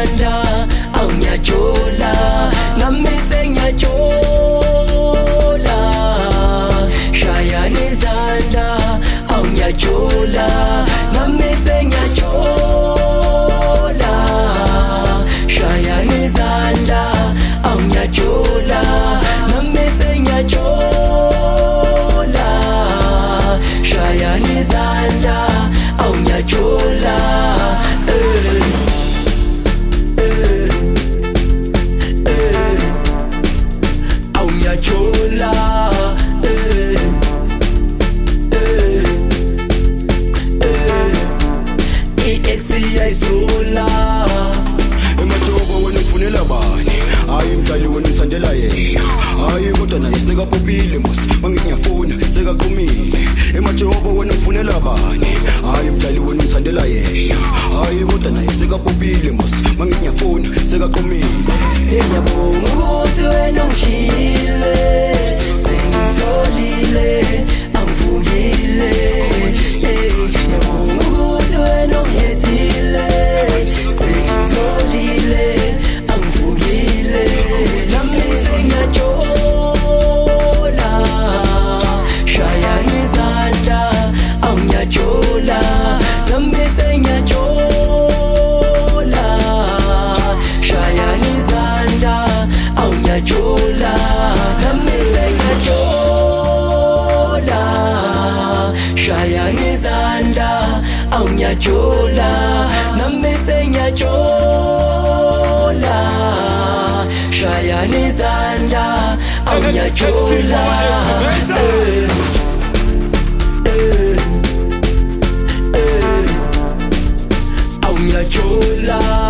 izandla awunyajola nami sengiyajola shayani izandla awunyajola nami sengiyajola shayani izandla awunyajola nami sengiyajola shayani izandla awunyajola awunyajola iyayizula emajova wena ufunela bani hayi mdali wena uthandela yena hayi kodwa naye sekapopile mos mangiyafuna sekaqhumile emajova wena ufunela bani hayi mdali wena uthandela yena hayi kodwa naye sekapopile mos mangiyafuna sekaqhumile ngiyabonga ukuthi wena ungishile sengitholile angivukile ngiyabonga ukuthi wena ungiyethile sengitholile angivukile nami sengiyajola shayani izandla awunyajola nami sengiyajola shayani izandla awunyajola nami sengiyajola shayani izandla awunyajola nami sengiyajola shayani izandla awunyajola awunyajola